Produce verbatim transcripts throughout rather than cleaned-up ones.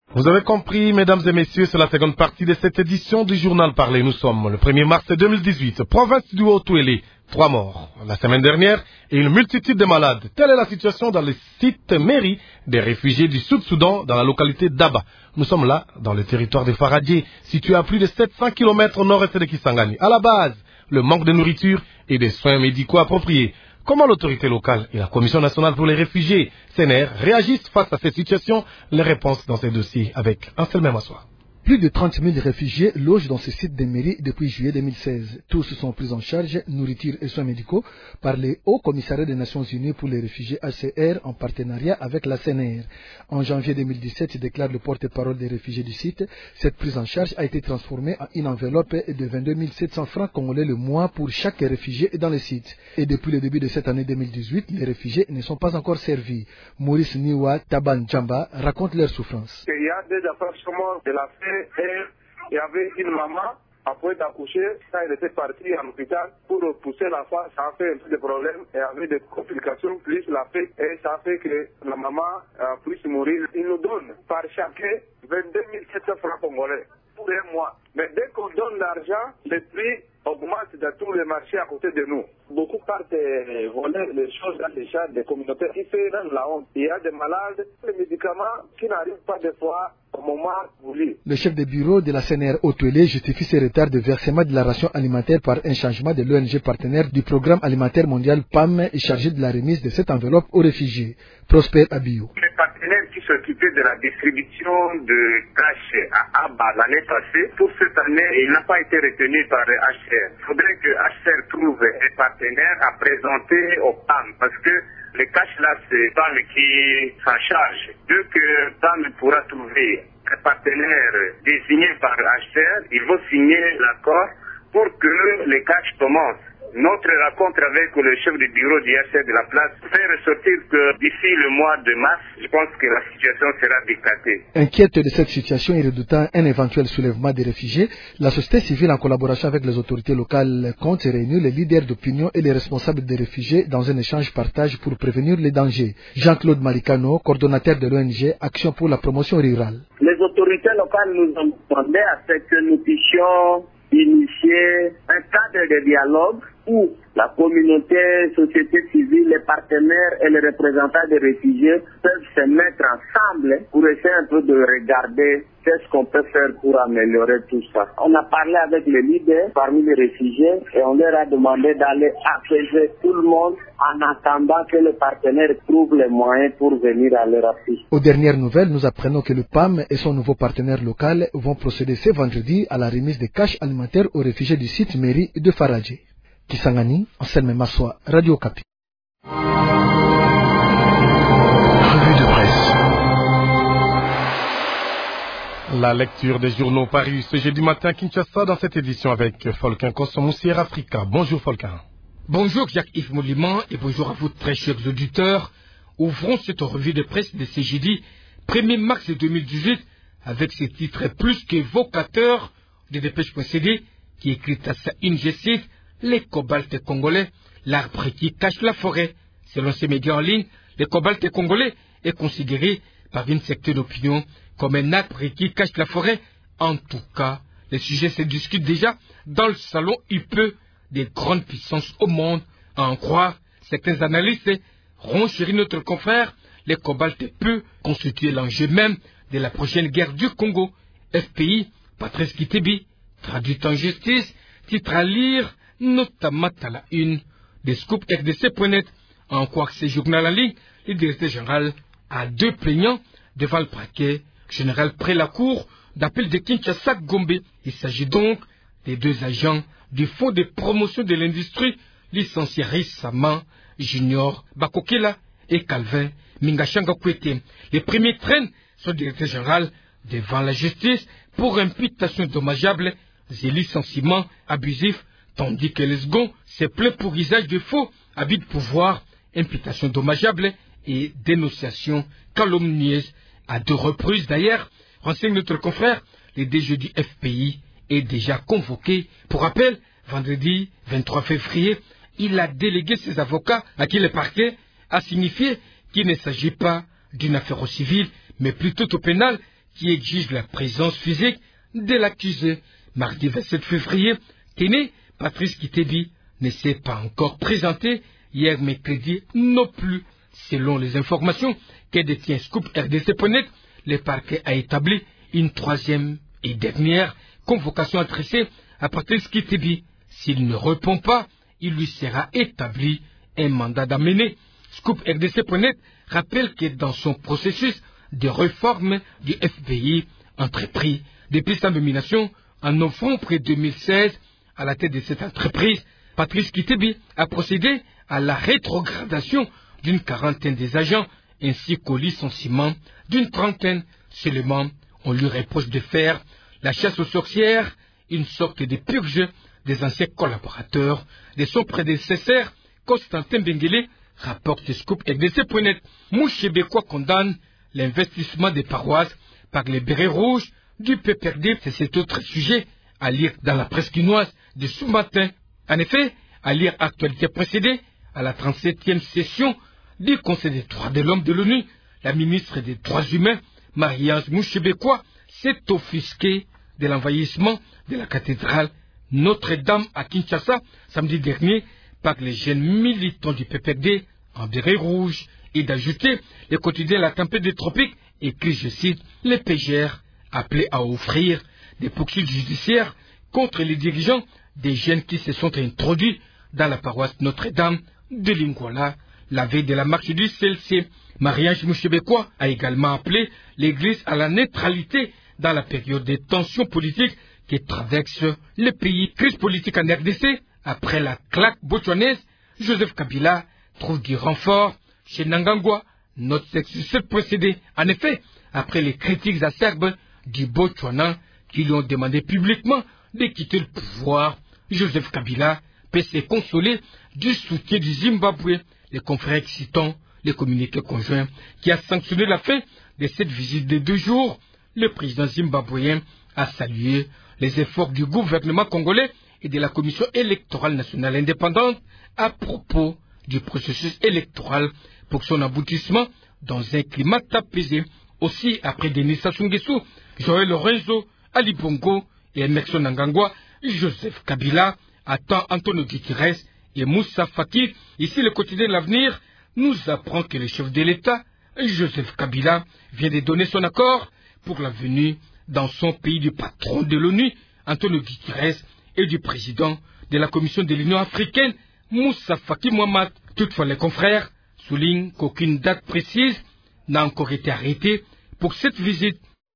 Vous avez compris, mesdames et messieurs, c'est la seconde partie de cette édition du journal parlé. Nous sommes le premier mars deux mille dix-huit, province du Haut-Touélé. Trois morts la semaine dernière et une multitude de malades. Telle est la situation dans le site mairie des réfugiés du Sud-Soudan dans la localité d'Aba. Nous sommes là, dans le territoire de Faradje, situé à plus de sept cents kilomètres au nord-est de Kisangani. À la base, le manque de nourriture et des soins médicaux appropriés. Comment l'autorité locale et la Commission nationale pour les réfugiés, C N R, réagissent face à cette situation? Les réponses dans ces dossiers avec Anselme Massoua. Plus de trente mille réfugiés logent dans ce site de mairie depuis juillet deux mille seize. Tous sont pris en charge, nourriture et soins médicaux, par le Haut Commissariat des Nations Unies pour les réfugiés H C R en partenariat avec la C N R. En janvier deux mille dix-sept, déclare le porte-parole des réfugiés du site, cette prise en charge a été transformée en une enveloppe de vingt-deux mille sept cents francs congolais le mois pour chaque réfugié dans le site. Et depuis le début de cette année deux mille dix-huit, les réfugiés ne sont pas encore servis. Maurice Niwa Taban Djamba raconte leur souffrance. Il y a des affranchements de la C N R. Il y avait une maman, après d'accoucher, quand elle était partie à l'hôpital, pour pousser la femme, ça a fait un peu de problèmes, et avait des complications, plus la fait, et ça a fait que la maman euh, puisse mourir. Il nous donne par chacun vingt-deux mille sept cents francs congolais pour un mois. Mais dès qu'on donne l'argent, le prix augmente dans tous les marchés à côté de nous. Beaucoup partent voler les choses dans les champs des communautés qui fait même la honte. Il y a des malades, des médicaments qui n'arrivent pas des fois au moment voulu. Le chef de bureau de la C N R Haut-Touélé justifie ce retard de versement de la ration alimentaire par un changement de l'O N G partenaire du programme alimentaire mondial P A M et chargé de la remise de cette enveloppe aux réfugiés. Prosper Abiyou. Les partenaires qui s'occupaient de la distribution de cash à Abba l'année passée, pour cette année, il n'a pas été retenu par le H C R. Il faudrait que H C R trouve un partenaire à présenter au P A M parce que le cash là, c'est P A M qui s'en charge. Dès que P A M pourra trouver un partenaire désigné par H C R, il va signer l'accord pour que le cash commence. Notre rencontre avec le chef du bureau du H C R de la place fait ressortir que d'ici le mois de mars, je pense que la situation sera dictatée. Inquiète de cette situation et redoutant un éventuel soulèvement des réfugiés, la société civile en collaboration avec les autorités locales compte réunir les leaders d'opinion et les responsables des réfugiés dans un échange partage pour prévenir les dangers. Jean-Claude Maricano, coordonnateur de l'O N G Action pour la promotion rurale. Les autorités locales nous ont demandé à ce que nous puissions initier un cadre de dialogue où la communauté, société civile, les partenaires et les représentants des réfugiés peuvent se mettre ensemble pour essayer un peu de regarder qu'est-ce qu'on peut faire pour améliorer tout ça. On a parlé avec les leaders parmi les réfugiés et on leur a demandé d'aller apaiser tout le monde en attendant que les partenaires trouvent les moyens pour venir à leur appui. Aux dernières nouvelles, nous apprenons que le P A M et son nouveau partenaire local vont procéder ce vendredi à la remise des caches alimentaires aux réfugiés du site mairie de Faradje. Kisangani, Anselme Massoua, Radio Okapi. Revue de presse. La lecture des journaux parus ce jeudi matin à Kinshasa dans cette édition avec Folkin Kosomoussière Africa. Bonjour Folkin. Bonjour Jacques-Yves Moliman et bonjour à vous très chers auditeurs. Ouvrons cette revue de presse de ce jeudi premier mars deux mille dix-huit avec ce titre plus qu'évocateur de Dépêche point C D qui écrit à sa une, je cite, les cobaltes congolais, l'arbre qui cache la forêt. Selon ces médias en ligne, le cobalt congolais est considéré par une secteur d'opinion comme un arbre qui cache la forêt. En tout cas, le sujet se discute déjà dans le salon U P E des grandes puissances au monde. À en croire, certains analystes renchérit notre confrère, le cobalt peut constituer l'enjeu même de la prochaine guerre du Congo. F P I, Patrice Kitebi, traduit en justice, titre à lire, notamment à la une de scoop R D C point net. En quoi que ce journal en ligne, le directeur général a deux plaignants devant le parquet général près la cour d'appel de Kinshasa Gombe. Il s'agit donc des deux agents du Fonds de promotion de l'industrie licenciés récemment, Junior Bakokela et Calvin Mingashanga Kwete. Les premiers traînent son directeur général devant la justice pour imputation dommageable et licenciement abusif, tandis que les seconds se plaint pour usage de faux abus de pouvoir, imputation dommageable et dénonciation calomnieuse. À deux reprises d'ailleurs, renseigne notre confrère, le D G du F P I est déjà convoqué. Pour rappel, vendredi vingt-trois février, il a délégué ses avocats à qui le parquet a signifié qu'il ne s'agit pas d'une affaire au civil, mais plutôt au pénal, qui exige la présence physique de l'accusé. Mardi vingt-sept février, Téné, Patrice Kitebi, ne s'est pas encore présenté. Hier mercredi non plus. Selon les informations que détient Scoop R D C point net, le parquet a établi une troisième et dernière convocation adressée à Patrice Kitebi. S'il ne répond pas, il lui sera établi un mandat d'amener. Scoop R D C point net rappelle que dans son processus de réforme du F B I entrepris depuis sa nomination en novembre deux mille seize à la tête de cette entreprise, Patrice Kitebi a procédé à la rétrogradation d'une quarantaine des agents ainsi qu'au licenciement d'une trentaine. Seulement, on lui reproche de faire la chasse aux sorcières, une sorte de purge des anciens collaborateurs de son prédécesseur Constantin Benguele, rapporte Scoop R D C point net. Mouchébécois condamne l'investissement des paroisses par les bérets rouges du P P R D. C'est cet autre sujet à lire dans la presse quinoise de ce matin. En effet, à lire actualité précédée, à la trente-septième session du Conseil des droits de l'homme de l'ONU, la ministre des Droits humains, Marie-Ange Mouchébécois, s'est offusquée de l'envahissement de la cathédrale Notre-Dame à Kinshasa samedi dernier par les jeunes militants du P P R D en béret rouge, et d'ajouter le quotidien La Tempête des Tropiques écrit, je cite, les P G R appelés à offrir des poursuites judiciaires contre les dirigeants des jeunes qui se sont introduits dans la paroisse Notre-Dame de Lingwala la veille de la marche du C L C. Marie-Ange Mouchébécois a également appelé l'Église à la neutralité dans la période des tensions politiques qui traversent le pays. Crise politique en R D C, après la claque botswanaise, Joseph Kabila trouve du renfort chez Nangangwa, notre successeur précédé. En effet, après les critiques acerbes du Botswana qui lui ont demandé publiquement de quitter le pouvoir, Joseph Kabila peut se consoler du soutien du Zimbabwe. Les confrères citant les communiqués conjoints qui a sanctionné la fin de cette visite de deux jours, le président zimbabwéen a salué les efforts du gouvernement congolais et de la Commission électorale nationale indépendante à propos du processus électoral pour son aboutissement dans un climat apaisé. Aussi, après Denis Sassou Nguesso, Joël Lorenzo, Ali Bongo et Emerson Nangangwa, Joseph Kabila attend Antonio Guterres et Moussa Faki. Ici, le quotidien de l'Avenir nous apprend que le chef de l'État, Joseph Kabila, vient de donner son accord pour la venue dans son pays du patron de l'ONU, Antonio Guterres, et du président de la Commission de l'Union africaine, Moussa Faki Mohamed. Toutefois, les confrères soulignent qu'aucune date précise n'a encore été arrêtée pour cette visite.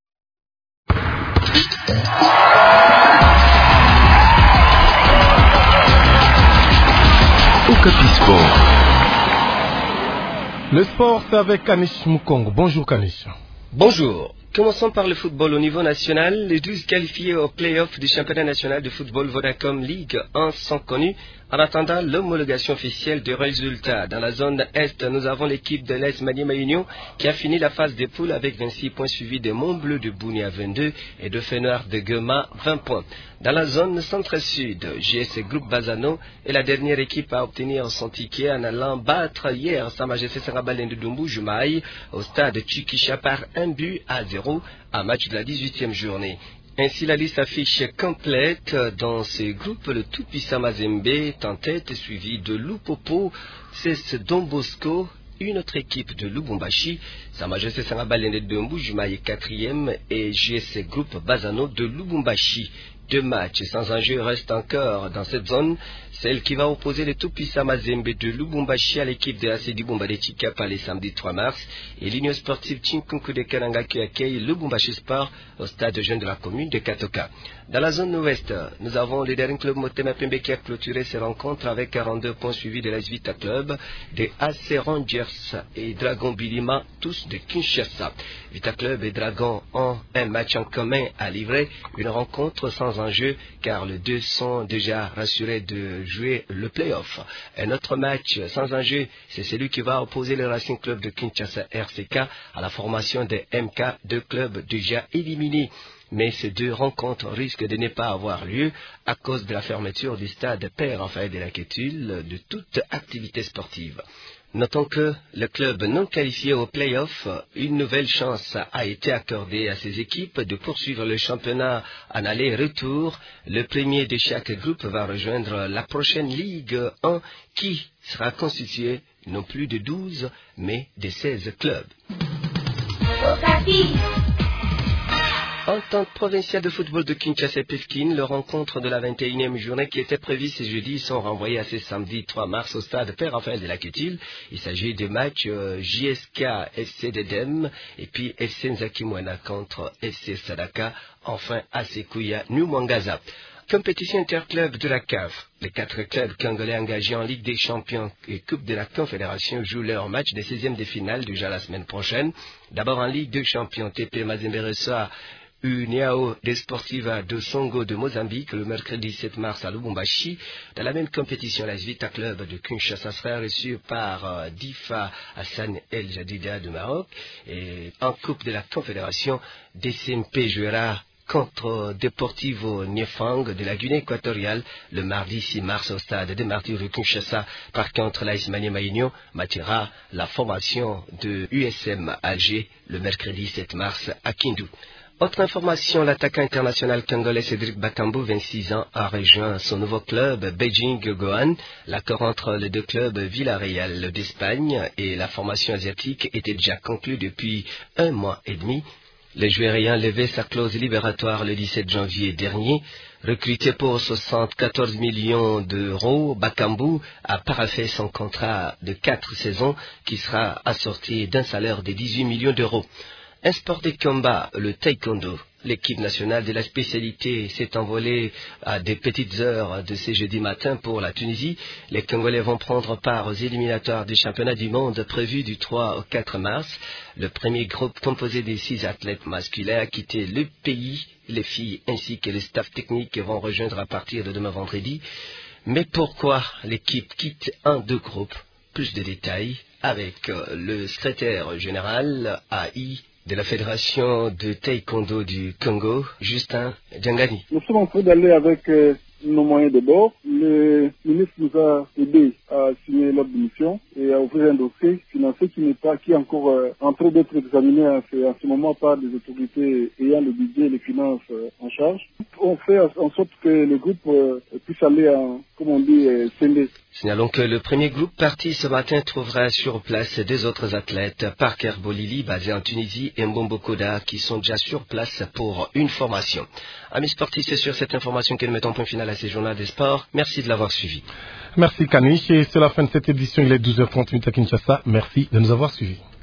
Okapi Sport. Le sport, c'est avec Kanish Mukongo. Bonjour Kanish. Bonjour. Commençons par le football au niveau national. Les douze qualifiés au play-off du championnat national de football Vodacom Ligue un sont connus en attendant l'homologation officielle des résultats. Dans la zone Est, nous avons l'équipe de l'Est Maniema Union qui a fini la phase des poules avec vingt-six points suivi des Montbleu de Bounia vingt-deux et de Fenoir de Guema vingt points. Dans la zone Centre-Sud, G S Groupe Bazano est la dernière équipe à obtenir son ticket en allant battre hier Sa Majesté Sangabalen de Dumbu Jumaï au stade Chikisha par un but à zéro à match de la dix-huitième journée. Ainsi, la liste affiche complète. Dans ce groupe, le tout-puissant Mazembe est en tête, suivi de Lupopo, c'est Don Bosco, une autre équipe de Lubumbashi, Sa Majesté Sangabalen de Dumbu Jumaï quatrième et G S Groupe Bazano de Lubumbashi. Deux matchs sans enjeu restent encore dans cette zone, celle qui va opposer le tout-puissant Mazembe de Lubumbashi à l'équipe de A C Dibumba de Chikapa le samedi trois mars et l'Union sportive Chinkunku de Kananga qui accueille Lubumbashi Sport au stade jeune de la commune de Katoka. Dans la zone ouest, nous avons le dernier club Motema Pembe qui a clôturé ses rencontres avec quarante-deux points suivis de la Vita Club, de A C Rangers et Dragon Bilima, tous de Kinshasa. Vita Club et Dragon ont un match en commun à livrer, une rencontre sans enjeu car les deux sont déjà rassurés de jouer le play-off. Un autre match sans enjeu, c'est celui qui va opposer le Racing Club de Kinshasa R C K à la formation des M K, deux clubs déjà éliminés. Mais ces deux rencontres risquent de ne pas avoir lieu à cause de la fermeture du stade Père Raphaël de la Quétule de toute activité sportive. Notons que le club non qualifié au play-off, une nouvelle chance a été accordée à ces équipes de poursuivre le championnat en aller-retour. Le premier de chaque groupe va rejoindre la prochaine Ligue un qui sera constituée non plus de douze mais de seize clubs. Entente provinciale de football de Kinshasa et Pékin, le rencontre de la vingt et unième journée qui était prévue ce jeudi sont renvoyés à ce samedi trois mars au stade Père Raphaël de la Quetil. Il s'agit de matchs euh, J S K F C d'Edem et puis F C Nzakimwena contre F C Sadaka, enfin A C Kouya New Mwangaza. Compétition interclub de la C A F. Les quatre clubs congolais engagés en Ligue des Champions et Coupe de la Confédération jouent leur match des seizièmes de finale déjà la semaine prochaine. D'abord en Ligue des Champions, T P Mazembe reçoit Uniao Desportiva de Songo de Mozambique le mercredi sept mars à Lubumbashi. Dans la même compétition, la Vita Club de Kinshasa sera reçu par euh, Difa Hassan El Jadida de Maroc. Et en Coupe de la Confédération, D C M P jouera contre Deportivo Niefang de la Guinée équatoriale le mardi six mars au stade de Martyrs de Kinshasa. Par contre, l'A S Maniema Union matchera la formation de U S M Alger le mercredi sept mars à Kindu. Autre information, l'attaquant international congolais Cédric Bakambu, vingt-six ans, a rejoint son nouveau club Beijing Gohan. L'accord entre les deux clubs Villarreal d'Espagne et la formation asiatique était déjà conclu depuis un mois et demi. Le joueur ayant levé sa clause libératoire le dix-sept janvier dernier, recruté pour soixante-quatorze millions d'euros, Bakambu a paraphé son contrat de quatre saisons qui sera assorti d'un salaire de dix-huit millions d'euros. Un sport de combat, le taekwondo. L'équipe nationale de la spécialité s'est envolée à des petites heures de ce jeudi matin pour la Tunisie. Les Congolais vont prendre part aux éliminatoires du championnat du monde prévu du trois au quatre mars. Le premier groupe composé des six athlètes masculins a quitté le pays. Les filles ainsi que le staff technique vont rejoindre à partir de demain vendredi. Mais pourquoi l'équipe quitte un deux groupes? Plus de détails avec le secrétaire général A I de la Fédération de Taekwondo du Congo, Justin Djangani. Nous sommes en train d'aller avec euh, nos moyens de bord. Le ministre nous a aidé à signer l'ordre de mission et à ouvrir un dossier financier qui n'est pas, qui est encore euh, en train d'être examiné à ce, à ce moment par des autorités ayant le budget et les finances euh, en charge. On fait en sorte que le groupe euh, puisse aller en, comme on dit, euh, scindé. Signalons que le premier groupe parti ce matin trouvera sur place deux autres athlètes, Parker Bolili, basé en Tunisie, et Mbombo Koda, qui sont déjà sur place pour une formation. Amis sportifs, c'est sur cette information que nous mettons point final à ces journaux des sports. Merci de l'avoir suivi. Merci Kanish, et c'est la fin de cette édition. Il est douze heures trente à Kinshasa. Merci de nous avoir suivis.